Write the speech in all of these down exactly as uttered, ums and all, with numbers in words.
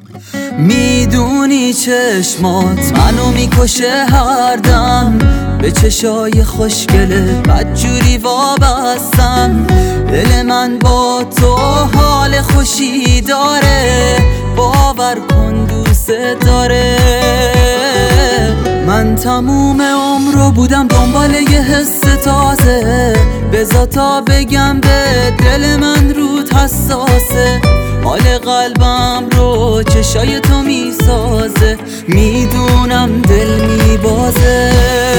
میدونی چشمات منو میکشه هر دم، به چشای خوشگله بدجوری وابستم. دل من با تو حال خوشی داره، باور کن دوست داره. من تموم عمرو بودم دنبال یه حس تازه، بذار تا بگم به دل من رود حساسه. حال قلبم رو چشای تو میسازه، میدونم دل میبازه.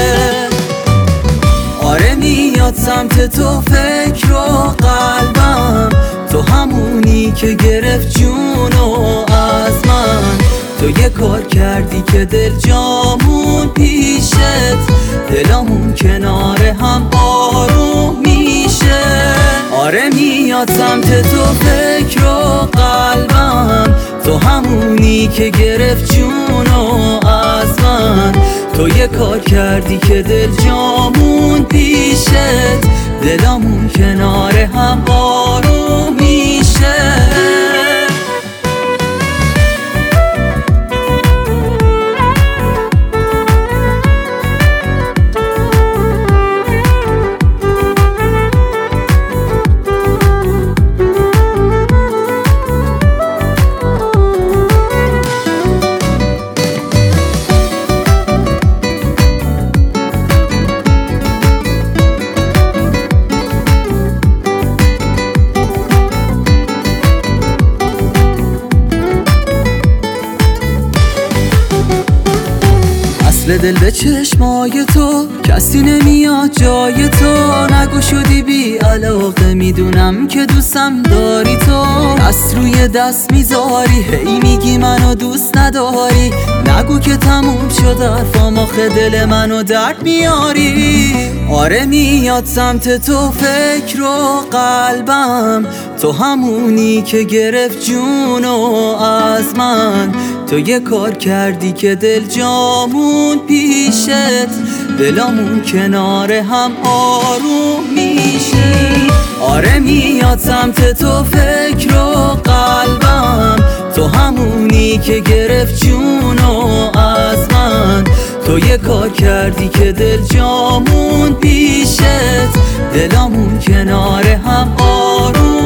آره میاد سمت تو فکر و قلبم، تو همونی که گرفت جونو از من. تو یه کار کردی که دل جامون پیشت، دلمون کنار هم آروم میشه. آره میاد سمت تو فکر و قلبم، تو همونی که گرفت جونو از من. تو یه کار کردی که دل جامون پیشت، دلمون کنار هم آروم میشه. دل به چشمای تو کسی نمیاد جای تو. نگو شدی بی علاقه، میدونم که دوستم داری تو. دست روی دست میذاری، هی میگی منو دوست نداری. نگو که تموم شد حرفام، آخه دل منو درد میاری. آره میاد سمت تو فکر و قلبم، تو همونی که گرفت جونو از من. تو یه کار کردی که دل جامون پیشت، دلمون کنار هم آروم میشه. آره میاد سمت تو فکر و قلبم، تو همونی که گرفت جونو از من. تو یه کار کردی که دل جامون پیشت، دلمون کنار هم آروم